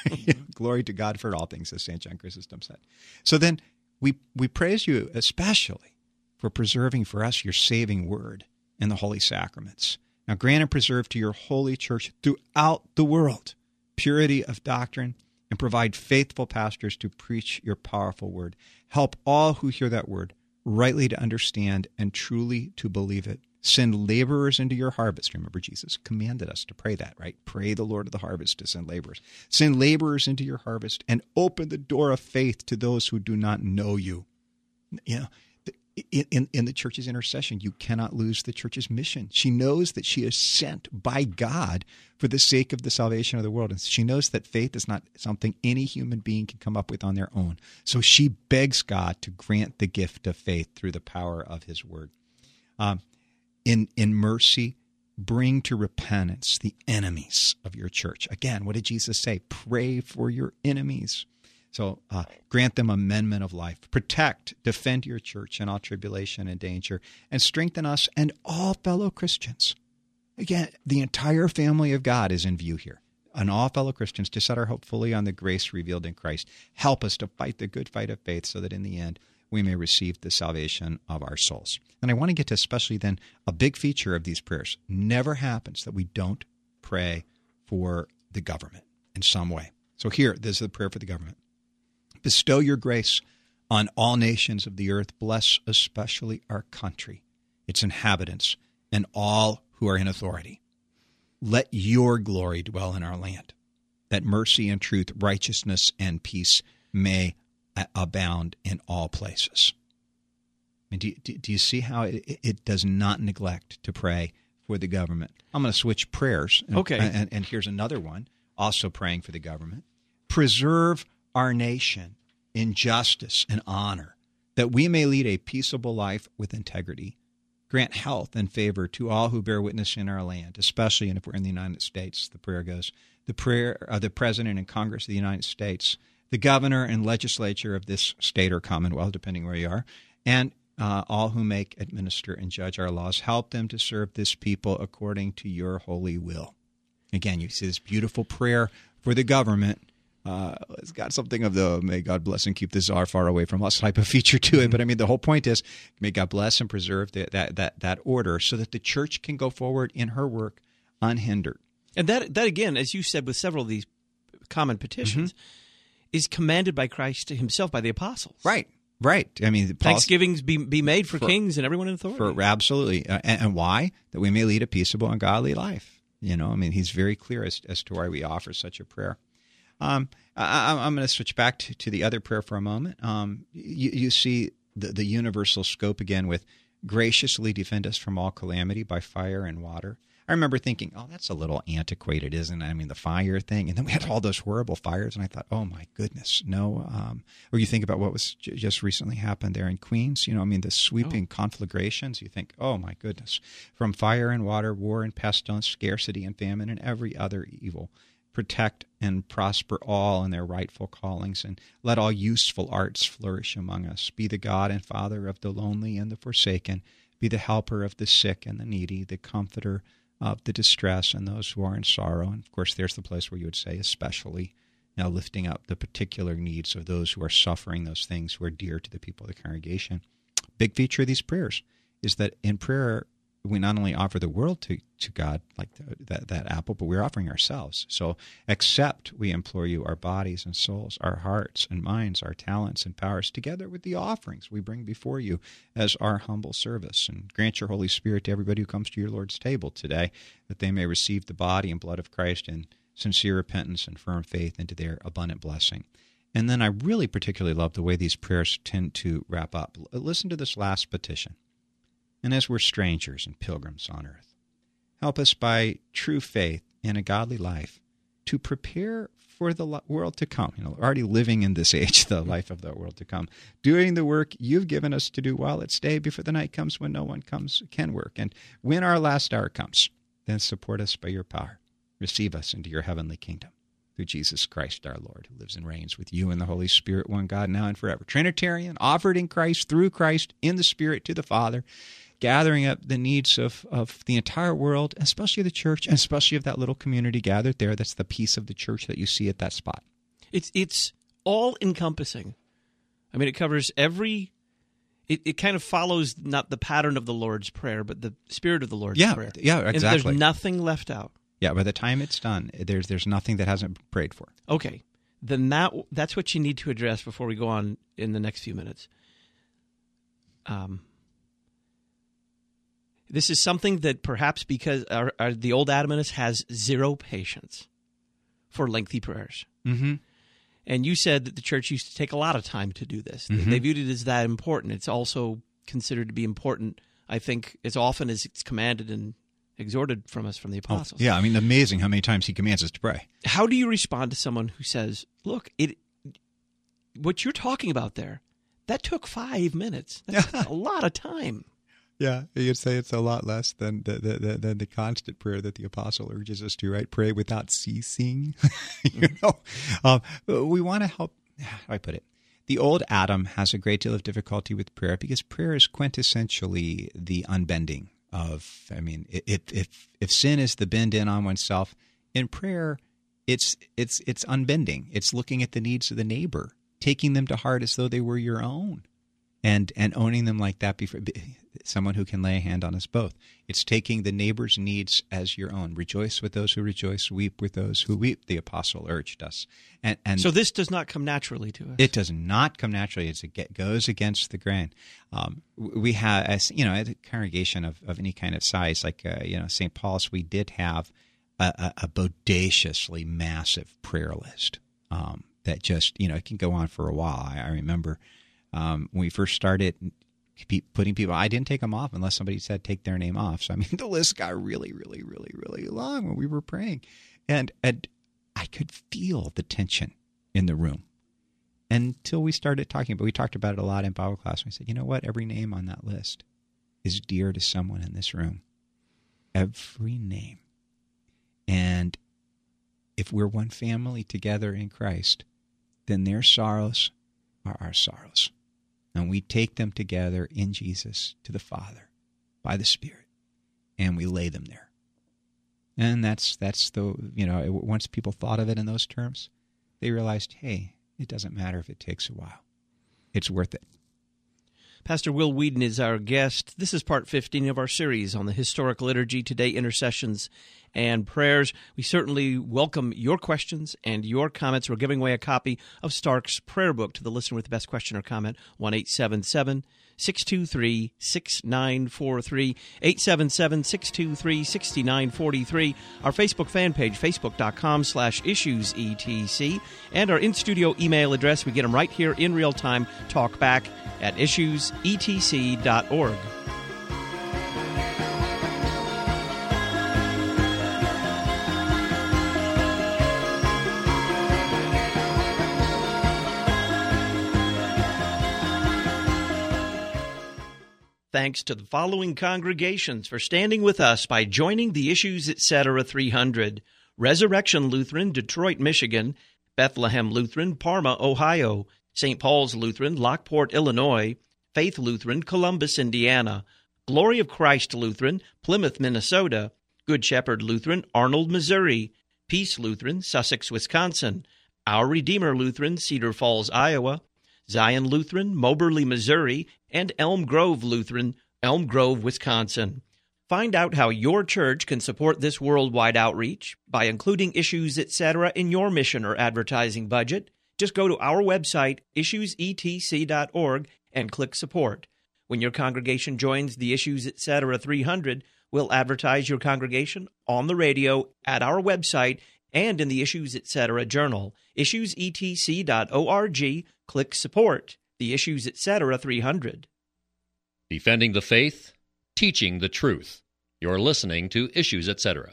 Glory to God for all things, as Saint John Chrysostom said. So then we, we praise you especially for preserving for us your saving word in the holy sacraments. Now grant and preserve to your holy church throughout the world purity of doctrine, and provide faithful pastors to preach your powerful word. Help all who hear that word rightly to understand and truly to believe it. Send laborers into your harvest. Remember, Jesus commanded us to pray that, right? Pray the Lord of the harvest to send laborers. Send laborers into your harvest and open the door of faith to those who do not know you. You know, In, in, in the church's intercession, you cannot lose the church's mission. She knows that she is sent by God for the sake of the salvation of the world. And she knows that faith is not something any human being can come up with on their own. So she begs God to grant the gift of faith through the power of his word. Um, in, in mercy, bring to repentance the enemies of your church. Again, what did Jesus say? Pray for your enemies. So uh, grant them amendment of life. Protect, defend your church in all tribulation and danger, and strengthen us and all fellow Christians. Again, the entire family of God is in view here. And all fellow Christians to set our hope fully on the grace revealed in Christ. Help us to fight the good fight of faith so that in the end we may receive the salvation of our souls. And I want to get to especially then a big feature of these prayers. Never happens that we don't pray for the government in some way. So here, this is the prayer for the government. Bestow your grace on all nations of the earth. Bless especially our country, its inhabitants, and all who are in authority. Let your glory dwell in our land, that mercy and truth, righteousness and peace may abound in all places. I mean, do, do, do you see how it, it does not neglect to pray for the government? I'm going to switch prayers. And, okay. And, and here's another one, also praying for the government. Preserve our nation in justice and honor, that we may lead a peaceable life with integrity. Grant health and favor to all who bear witness in our land, especially and if we're in the United States, the prayer goes, the prayer of the President and Congress of the United States, the governor and legislature of this state or commonwealth, depending where you are, and uh, all who make, administer, and judge our laws. Help them to serve this people according to your holy will. Again, you see this beautiful prayer for the government. Uh, it's got something of the may God bless and keep the czar far away from us type of feature to it. But I mean, the whole point is may God bless and preserve the, that, that, that order so that the church can go forward in her work unhindered. And that, that again, as you said with several of these common petitions, mm-hmm. is commanded by Christ himself, by the apostles. Right, right. I mean, Thanksgivings be, be made for, for kings and everyone in authority. For, absolutely. Uh, and, and why? That we may lead a peaceable and godly life. You know, I mean, he's very clear as, as to why we offer such a prayer. Um, I, I'm going to switch back to, to the other prayer for a moment. Um, you, you see the, the universal scope again with graciously defend us from all calamity by fire and water. I remember thinking, oh, that's a little antiquated, isn't it? I mean, the fire thing. And then we had all those horrible fires, and I thought, oh, my goodness, no. Um, or you think about what was j- just recently happened there in Queens. You know, I mean, the sweeping oh. conflagrations. You think, oh, my goodness. From fire and water, war and pestilence, scarcity and famine, and every other evil. Protect and prosper all in their rightful callings, and let all useful arts flourish among us. Be the God and Father of the lonely and the forsaken. Be the helper of the sick and the needy, the comforter of the distress and those who are in sorrow. And, of course, there's the place where you would say especially, now lifting up the particular needs of those who are suffering, those things who are dear to the people of the congregation. Big feature of these prayers is that in prayer, we not only offer the world to, to God, like the, that, that apple, but we're offering ourselves. So accept, we implore you, our bodies and souls, our hearts and minds, our talents and powers, together with the offerings we bring before you as our humble service. And grant your Holy Spirit to everybody who comes to your Lord's table today, that they may receive the body and blood of Christ in sincere repentance and firm faith into their abundant blessing. And then I really particularly love the way these prayers tend to wrap up. Listen to this last petition. And as we're strangers and pilgrims on earth, help us by true faith in a godly life to prepare for the world to come. You know, already living in this age, the life of the world to come, doing the work you've given us to do while it's day before the night comes when no one comes can work. And when our last hour comes, then support us by your power. Receive us into your heavenly kingdom through Jesus Christ our Lord, who lives and reigns with you and the Holy Spirit, one God, now and forever. Trinitarian, offered in Christ, through Christ, in the Spirit to the Father, gathering up the needs of, of the entire world, especially the church, and especially of that little community gathered there. That's the piece of the church that you see at that spot. It's it's all-encompassing. I mean, it covers every... It, it kind of follows not the pattern of the Lord's Prayer, but the spirit of the Lord's yeah, Prayer. Yeah, exactly. And there's nothing left out. Yeah, by the time it's done, there's there's nothing that hasn't been prayed for. Okay. Then that that's what you need to address before we go on in the next few minutes. Um... This is something that perhaps because our, our, the old Adventist has zero patience for lengthy prayers. Mm-hmm. And you said that the church used to take a lot of time to do this. Mm-hmm. They viewed it as that important. It's also considered to be important, I think, as often as it's commanded and exhorted from us from the apostles. Oh, yeah, I mean, amazing how many times he commands us to pray. How do you respond to someone who says, look, it, what you're talking about there, that took five minutes. That's a lot of time. Yeah, you'd say it's a lot less than the, the, the, than the constant prayer that the apostle urges us to, right? Pray without ceasing. you know, um, we want to help. How do I put it? The old Adam has a great deal of difficulty with prayer because prayer is quintessentially the unbending of. I mean, if if if sin is the bend in on oneself, in prayer, it's it's it's unbending. It's looking at the needs of the neighbor, taking them to heart as though they were your own. And and owning them like that, before someone who can lay a hand on us both. It's taking the neighbor's needs as your own. Rejoice with those who rejoice, weep with those who weep, the apostle urged us. And, and so this does not come naturally to us. It does not come naturally. It's, it goes against the grain. Um, we have, as you know, at a congregation of, of any kind of size, like uh, you know Saint Paul's, we did have a, a, a bodaciously massive prayer list um, that just you know it can go on for a while. I, I remember. Um, when we first started putting people, I didn't take them off unless somebody said take their name off. So, I mean, the list got really, really, really, really long when we were praying. And, and I could feel the tension in the room. until we started talking. But we talked about it a lot in Bible class. We said, you know what? Every name on that list is dear to someone in this room. Every name. And if we're one family together in Christ, then their sorrows are our sorrows. And we take them together in Jesus to the Father by the Spirit, and we lay them there. And that's that's the, you know, once people thought of it in those terms, they realized, hey, it doesn't matter if it takes a while. It's worth it. Pastor Will Weedon is our guest. This is part fifteen of our series on the historic liturgy, today intercessions and prayers. We certainly welcome your questions and your comments. We're giving away a copy of Stark's prayer book to the listener with the best question or comment, one eight seven seven, six two three, six nine four three, eight seven seven, six two three, six nine four three, our Facebook fan page, facebook.com slash issues etc, and our in-studio email address. We get them right here in real time, talk back at issues e t c dot org. Thanks to the following congregations for standing with us by joining the Issues Etc. three hundred. Resurrection Lutheran, Detroit, Michigan; Bethlehem Lutheran, Parma, Ohio; Saint Paul's Lutheran, Lockport, Illinois; Faith Lutheran, Columbus, Indiana; Glory of Christ Lutheran, Plymouth, Minnesota; Good Shepherd Lutheran, Arnold, Missouri; Peace Lutheran, Sussex, Wisconsin; Our Redeemer Lutheran, Cedar Falls, Iowa; Zion Lutheran, Moberly, Missouri; and Elm Grove Lutheran, Elm Grove, Wisconsin. Find out how your church can support this worldwide outreach by including Issues Etc. in your mission or advertising budget. Just go to our website, issues e t c dot org, and click Support. When your congregation joins the Issues Etc. three hundred, we'll advertise your congregation on the radio, at our website, and in the Issues Etc. journal. issues e t c dot org, click Support. The Issues Etc. three hundred. Defending the faith, teaching the truth. You're listening to Issues Etc.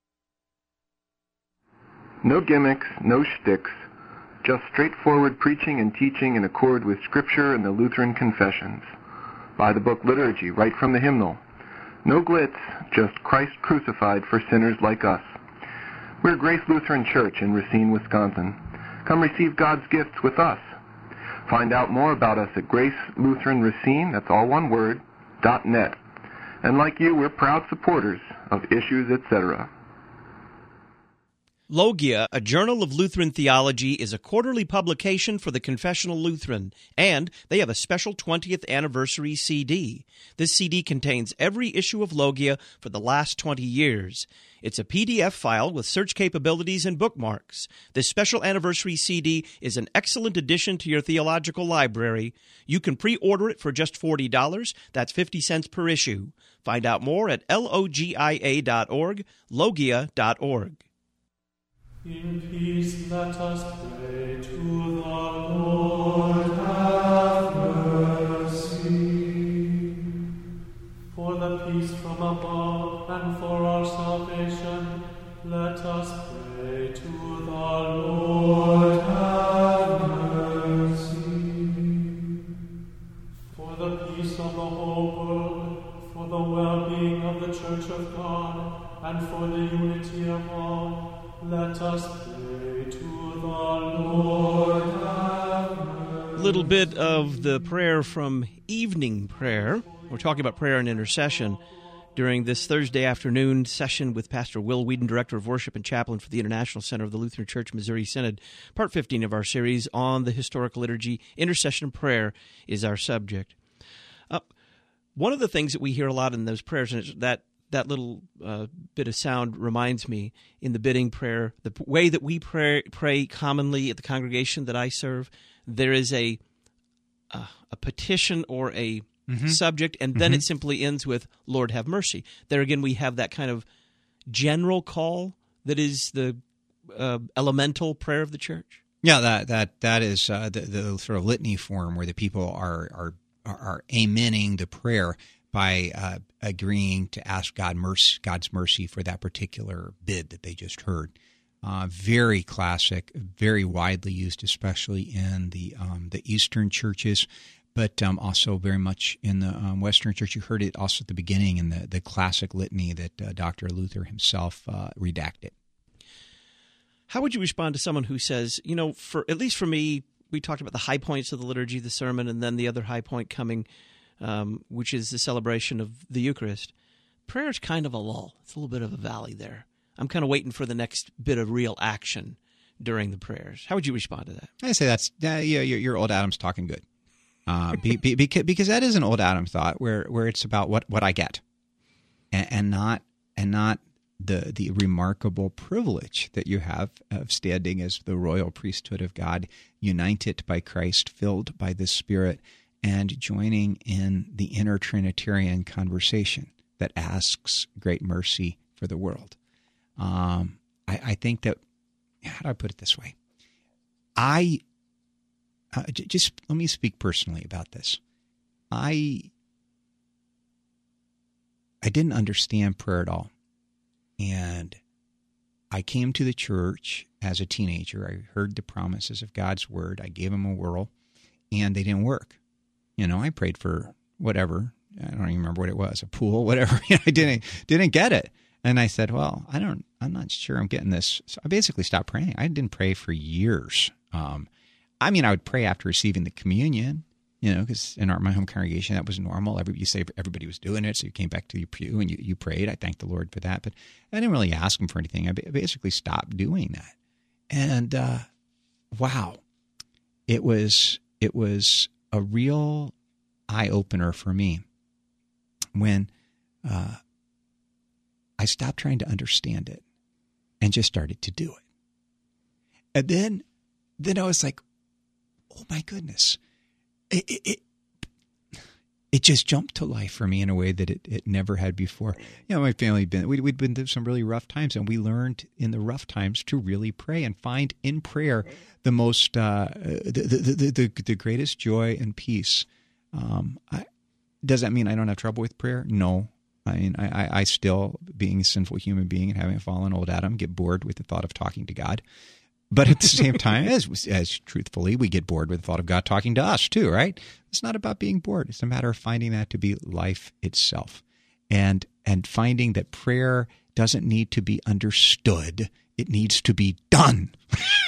No gimmicks, no shticks, just straightforward preaching and teaching in accord with Scripture and the Lutheran confessions. Buy the book Liturgy right from the hymnal. No glitz, just Christ crucified for sinners like us. We're Grace Lutheran Church in Racine, Wisconsin. Come receive God's gifts with us. Find out more about us at Grace Lutheran Racine, that's all one word, dot net. And like you, we're proud supporters of Issues Etc. Logia, a journal of Lutheran theology, is a quarterly publication for the Confessional Lutheran, and they have a special twentieth anniversary C D. This C D contains every issue of Logia for the last twenty years. It's a P D F file with search capabilities and bookmarks. This special anniversary C D is an excellent addition to your theological library. You can pre-order it for just forty dollars. That's fifty cents per issue. Find out more at logia dot org, logia dot org. In peace let us pray to the Lord have mercy. For the peace from above and for our salvation, let us pray to the Lord have mercy. For the peace of the whole world, for the well-being of the Church of God, and for the unity of all, let us pray to the Lord have mercy. A little bit of the prayer from evening prayer. We're talking about prayer and intercession during this Thursday afternoon session with Pastor Will Weedon, Director of Worship and Chaplain for the International Center of the Lutheran Church Missouri Synod. Part fifteen of our series on the historic liturgy, intercession prayer, is our subject. Uh, one of the things that we hear a lot in those prayers is that That little uh, bit of sound reminds me in the bidding prayer, the p- way that we pray, pray commonly at the congregation that I serve, there is a uh, a petition or a mm-hmm. subject, and then mm-hmm. it simply ends with, Lord have mercy. There again, we have that kind of general call that is the uh, elemental prayer of the church. Yeah, that that that is uh, the, the sort of litany form where the people are are are, are amening the prayer by uh, agreeing to ask God mercy, God's mercy for that particular bid that they just heard. Uh, very classic, very widely used, especially in the um, the Eastern churches, but um, also very much in the um, Western church. You heard it also at the beginning in the, the classic litany that uh, Doctor Luther himself uh, redacted. How would you respond to someone who says, you know, for at least for me, we talked about the high points of the liturgy, the sermon, and then the other high point coming, um, which is the celebration of the Eucharist. Prayer is kind of a lull. It's a little bit of a valley there. I'm kind of waiting for the next bit of real action during the prayers. How would you respond to that? I say that's uh, yeah, your, your old Adam's talking good, uh, be, be, because, because that is an old Adam thought where where it's about what, what I get, and, and not and not the the remarkable privilege that you have of standing as the royal priesthood of God, united by Christ, filled by the Spirit, and joining in the inner Trinitarian conversation that asks great mercy for the world. Um, I, I think that, how do I put it this way? I, uh, j- just let me speak personally about this. I, I didn't understand prayer at all. And I came to the church as a teenager. I heard the promises of God's word. I gave them a whirl, and they didn't work. You know, I prayed for whatever. I don't even remember what it was, a pool, whatever. I didn't, didn't get it. And I said, well, I don't, I'm not sure I'm getting this. So I basically stopped praying. I didn't pray for years. Um, I mean, I would pray after receiving the communion, you know, because in our, my home congregation, that was normal. Every, you say everybody was doing it. So you came back to your pew and you, you prayed. I thanked the Lord for that. But I didn't really ask him for anything. I basically stopped doing that. And uh, wow, it was, it was a real eye opener for me when, uh, I stopped trying to understand it and just started to do it. And then, then I was like, oh my goodness. It, it, it, it just jumped to life for me in a way that it, it never had before. You know, my family had been, we, we'd been through some really rough times, and we learned in the rough times to really pray and find in prayer the most, uh, the, the, the, the, the greatest joy and peace. Um, I, does that mean I don't have trouble with prayer? No. I mean, I, I still, being a sinful human being and having fallen old Adam, get bored with the thought of talking to God. But at the same time, as as truthfully, we get bored with the thought of God talking to us too, right? It's not about being bored. It's a matter of finding that to be life itself. And and finding that prayer doesn't need to be understood. It needs to be done.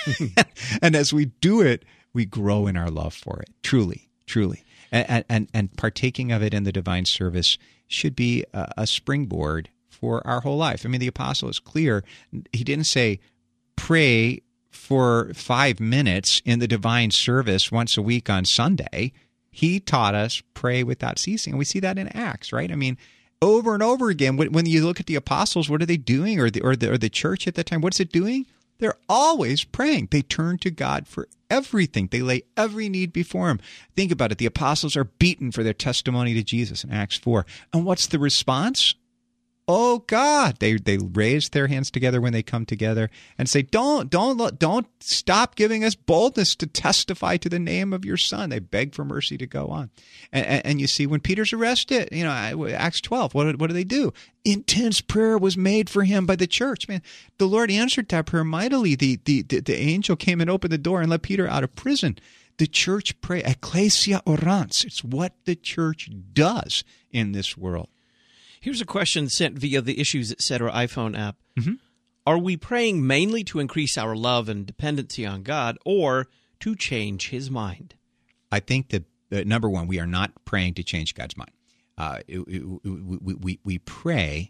And as we do it, we grow in our love for it, truly, truly. And, and, and partaking of it in the divine service should be a, a springboard for our whole life. I mean, the apostle is clear. He didn't say, pray for five minutes in the divine service once a week on Sunday. He taught us pray without ceasing. And we see that in Acts, right? I mean, over and over again, when, when you look at the apostles, what are they doing? Or the, or the, or the church at that time, what's it doing? They're always praying. They turn to God for everything. They lay every need before him. Think about it. The apostles are beaten for their testimony to Jesus in Acts four. And what's the response? Oh God, they they raise their hands together when they come together and say, don't, don't, don't stop giving us boldness to testify to the name of your Son. They beg for mercy to go on. And, and, and you see, when Peter's arrested, you know, Acts twelve, what, what do they do? Intense prayer was made for him by the church. Man, the Lord answered that prayer mightily. The, the, the, the angel came and opened the door and let Peter out of prison. The church pray, ecclesia orans. It's what the church does in this world. Here's a question sent via the Issues Etc. iPhone app. Mm-hmm. Are we praying mainly to increase our love and dependency on God, or to change his mind? I think that, uh, number one, we are not praying to change God's mind. Uh, it, it, we, we, we pray,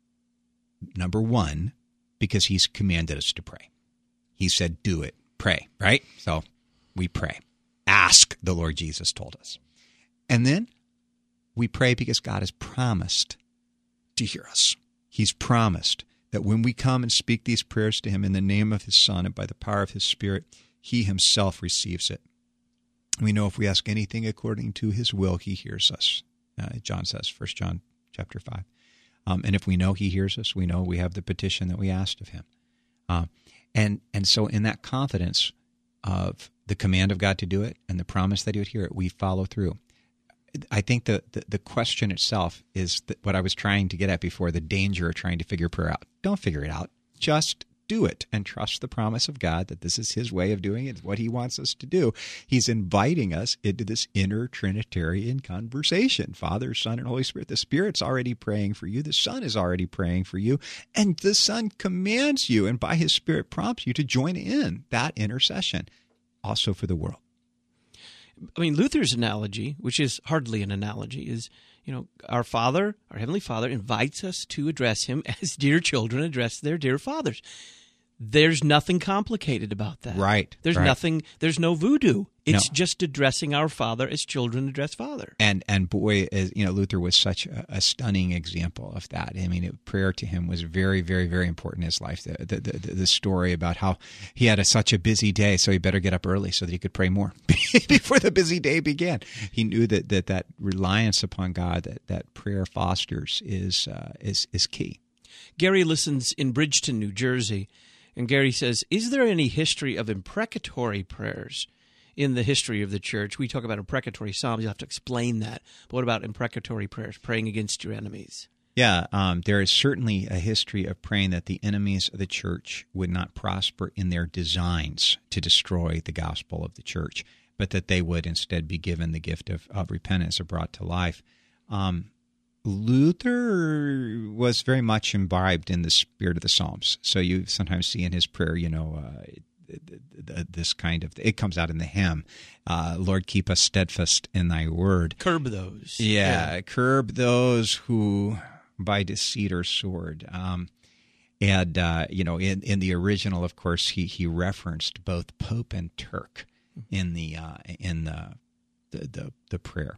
number one, because he's commanded us to pray. He said, do it, pray, right? So we pray. Ask, the Lord Jesus told us. And then we pray because God has promised to hear us. He's promised that when we come and speak these prayers to him in the name of his Son and by the power of his Spirit, he himself receives it. We know if we ask anything according to his will, he hears us. Uh, John says, First John chapter five. Um, and if we know he hears us, we know we have the petition that we asked of him. Uh, and and so in that confidence of the command of God to do it and the promise that he would hear it, we follow through. I think the, the, the question itself is the, what I was trying to get at before, the danger of trying to figure prayer out. Don't figure it out. Just do it and trust the promise of God that this is his way of doing it, what he wants us to do. He's inviting us into this inner Trinitarian conversation. Father, Son, and Holy Spirit. The Spirit's already praying for you. The Son is already praying for you. And the Son commands you and by his Spirit prompts you to join in that intercession also for the world. I mean, Luther's analogy, which is hardly an analogy, is, you know, our Father, our Heavenly Father, invites us to address him as dear children address their dear fathers. There's nothing complicated about that. Right. There's right. nothing, there's no voodoo. It's No. just addressing our Father as children address Father. And and boy, as, you know, Luther was such a, a stunning example of that. I mean, it, prayer to him was very, very, very important in his life. The the, the, the story about how he had a, such a busy day, so he better get up early so that he could pray more before the busy day began. He knew that that, that reliance upon God, that, that prayer fosters, is uh, is is key. Gary listens in Bridgeton, New Jersey, and Gary says, is there any history of imprecatory prayers in the history of the church? We talk about imprecatory psalms. You have to explain that. But what about imprecatory prayers, praying against your enemies? Yeah, um, there is certainly a history of praying that the enemies of the church would not prosper in their designs to destroy the gospel of the church, but that they would instead be given the gift of, of repentance or brought to life. Um, Luther was very much imbibed in the spirit of the Psalms. So you sometimes see in his prayer, you know, uh, this kind of, it comes out in the hymn, uh, Lord, keep us steadfast in thy word. Curb those. Yeah, yeah. Curb those who by deceit or sword. Um, and, uh, you know, in, in the original, of course, he, he referenced both Pope and Turk in the uh, in the the, the, the prayer.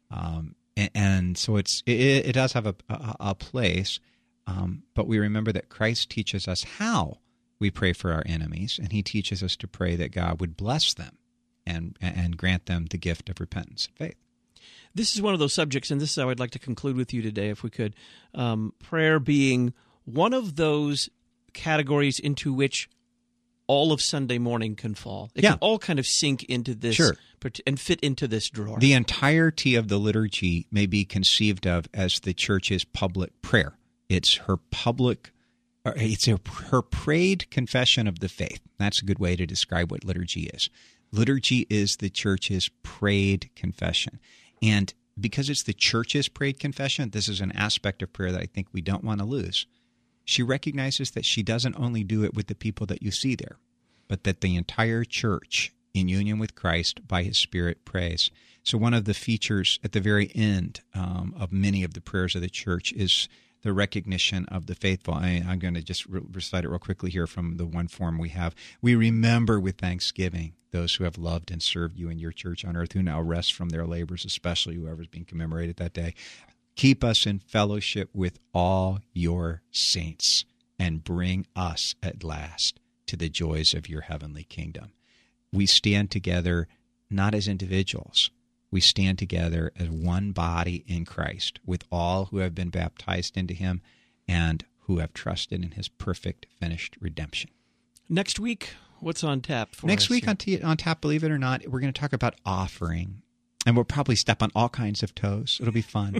Um And, and so it's it, it does have a, a, a place, um, but we remember that Christ teaches us how we pray for our enemies, and he teaches us to pray that God would bless them and and grant them the gift of repentance and faith. This is one of those subjects, and this is how I'd like to conclude with you today, if we could. Um, prayer being one of those categories into which all of Sunday morning can fall. It yeah. can all kind of sink into this sure. and fit into this drawer. The entirety of the liturgy may be conceived of as the church's public prayer. It's her public, it's a, her prayed confession of the faith. That's a good way to describe what liturgy is. Liturgy is the church's prayed confession. And because it's the church's prayed confession, this is an aspect of prayer that I think we don't want to lose. She recognizes that she doesn't only do it with the people that you see there, but that the entire church, in union with Christ, by his Spirit, prays. So one of the features at the very end um, of many of the prayers of the church is the recognition of the faithful. I, I'm going to just re- recite it real quickly here from the one form we have. We remember with thanksgiving those who have loved and served you in your church on earth, who now rest from their labors, especially whoever's being commemorated that day. Keep us in fellowship with all your saints and bring us at last to the joys of your heavenly kingdom. We stand together not as individuals. We stand together as one body in Christ with all who have been baptized into him and who have trusted in his perfect finished redemption. Next week, what's on tap for Next us week here? on, t- on tap, believe it or not, we're going to talk about offering. And we'll probably step on all kinds of toes. It'll be fun.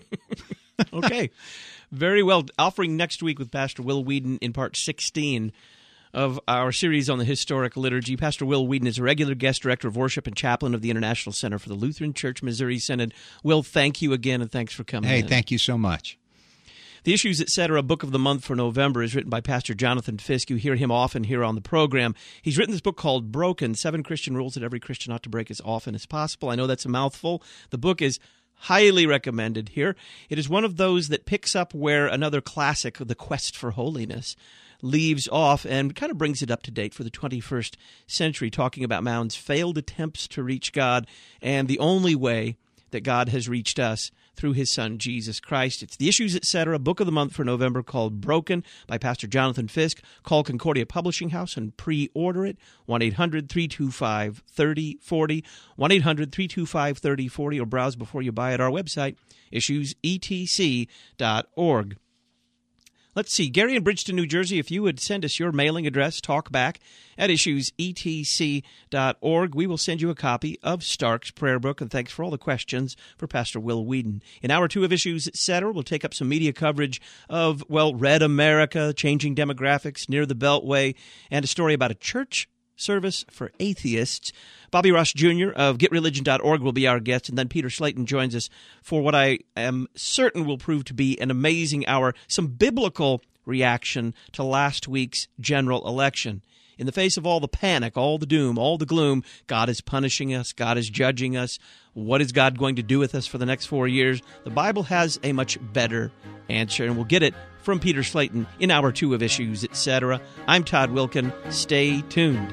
Okay. Very well. Offering next week with Pastor Will Whedon in part sixteen of our series on the historic liturgy. Pastor Will Whedon is a regular guest director of worship and chaplain of the International Center for the Lutheran Church Missouri Synod. Will, thank you again, and thanks for coming Hey, in. thank you so much. The Issues, et cetera, book of the month for November is written by Pastor Jonathan Fisk. You hear him often here on the program. He's written this book called Broken, Seven Christian Rules That Every Christian Ought to Break as Often as Possible. I know that's a mouthful. The book is highly recommended here. It is one of those that picks up where another classic, The Quest for Holiness, leaves off and kind of brings it up to date for the twenty-first century, talking about man's failed attempts to reach God and the only way that God has reached us through his Son, Jesus Christ. It's The Issues, et cetera, book of the month for November called Broken by Pastor Jonathan Fisk. Call Concordia Publishing House and pre-order it, one eight hundred three two five three oh four oh, one eight hundred three two five three oh four oh, or browse before you buy at our website, issues e t c dot org. Let's see, Gary in Bridgeton, New Jersey, if you would send us your mailing address, talkback at issues e t c dot org, we will send you a copy of Stark's Prayer Book. And thanks for all the questions for Pastor Will Whedon. In hour two of Issues, et cetera, we'll take up some media coverage of, well, Red America, changing demographics near the Beltway, and a story about a church service for atheists. Bobby Ross Junior of get religion dot org will be our guest, and then Peter Slayton joins us for what I am certain will prove to be an amazing hour, some biblical reaction to last week's general election. In the face of all the panic, all the doom, all the gloom, God is punishing us, God is judging us. What is God going to do with us for the next four years? The Bible has a much better answer, and we'll get it from Peter Slayton in hour two of Issues, et cetera. I'm Todd Wilkin. Stay tuned.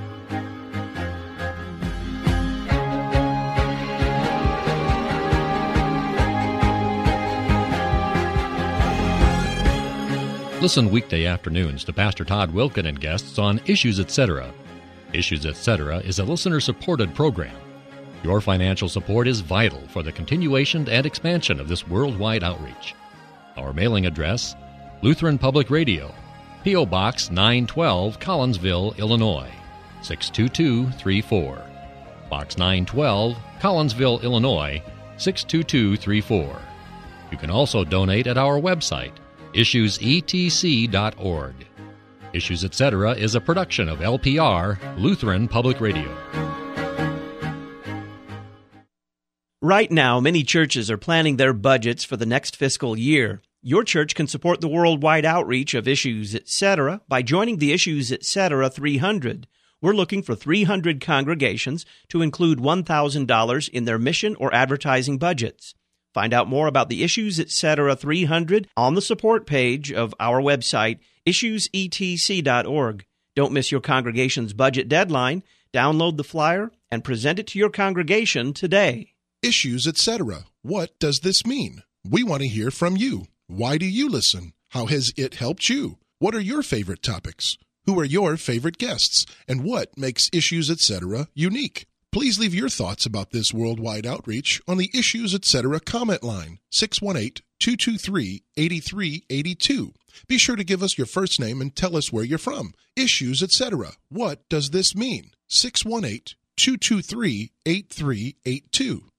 Listen weekday afternoons to Pastor Todd Wilkin and guests on Issues, et cetera. Issues, et cetera is a listener-supported program. Your financial support is vital for the continuation and expansion of this worldwide outreach. Our mailing address, Lutheran Public Radio, P O. Box nine twelve, Collinsville, Illinois, six two two three four. Box nine twelve, Collinsville, Illinois, six two two three four. You can also donate at our website, issues e t c dot org. Issues, et cetera is a production of L P R, Lutheran Public Radio. Right now, many churches are planning their budgets for the next fiscal year. Your church can support the worldwide outreach of Issues, et cetera by joining the Issues, et cetera three hundred. We're looking for three hundred congregations to include one thousand dollars in their mission or advertising budgets. Find out more about the Issues, et cetera three hundred on the support page of our website, issues e t c dot org. Don't miss your congregation's budget deadline. Download the flyer and present it to your congregation today. Issues, et cetera. What does this mean? We want to hear from you. Why do you listen? How has it helped you? What are your favorite topics? Who are your favorite guests? And what makes Issues, et cetera unique? Please leave your thoughts about this worldwide outreach on the Issues, et cetera comment line, six one eight, two two three, eight three eight two. Be sure to give us your first name and tell us where you're from. Issues, et cetera. What does this mean? six one eight, two two three, eight three eight two.